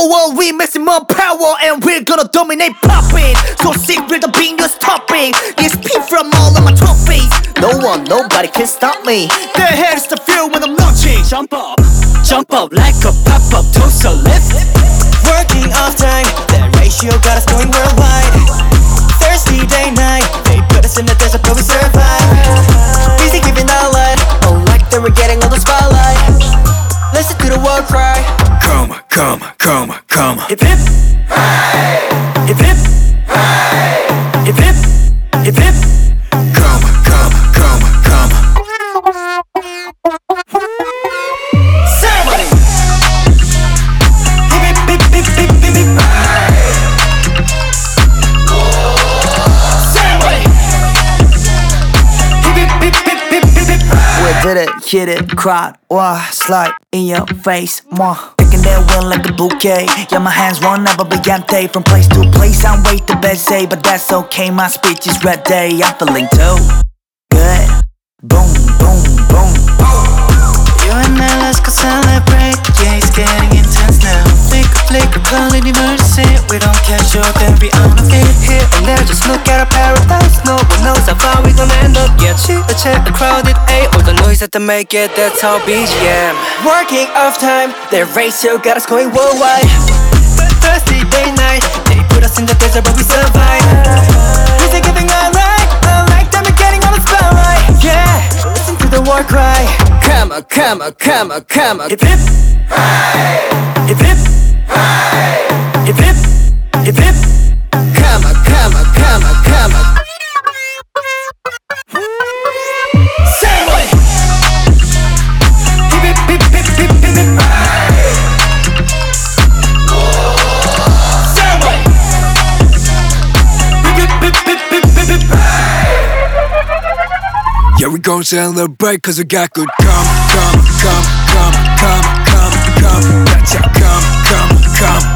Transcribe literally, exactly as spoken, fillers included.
world, we maximum power, and we're gonna dominate popping. So sick with the being just topping. Yes, P from all of my trophies. No one, nobody can stop me. The head is the fuel when I'm launching. Jump up, jump up like a pop-up toast a lift. Working off time, that ratio got us going worldwide. Thirsty day night, they put us in the desert but we survive. Busy giving our light, oh like they were getting all the spotlight. Listen to the war cry. Come, come, come, come. Hip hip, hip hip, hip hip, hip hip. Come, come, come, come. Ceremony. Hip hip hip hip hip hip hip. Ceremony. Hip hip hip hip hip hip hip. We did it, hit it, crowd, wow, slide in your face, moi. Taking that win like a bouquet. Yeah, my hands run up a brillante. From place to place, I'm way to bed say, but that's okay, my speech is red day. I'm feeling too good. Boom, boom, boom. You and I, let's go celebrate. Yeah, it's getting intense now. Flicker, flicker, call it emergency. We don't catch you, then we on the fit. Here and there, just look at our paradise. No one knows how far we gonna end up yet. Check the check, the crowded A. All the noise that they make it, that's our B G M. Working off time, their ratio got us going worldwide. Thirsty day night, they put us in the desert but we survive. Busy giving our right, unlike them, we're getting on the spotlight. Yeah, listen to the war cry. Come on, come on, come on, come on. Hip hip, hip hip, hip hip, hip hip. Come on, come on, come on, come on. Ceremony. Hip hip hip hip hip hip hip. Ceremony. Hip hip hip hip hip hip hip. Yeah, we gon' celebrate cause we got good come, come, come, come, come, come, come. Gotcha, come, come, come.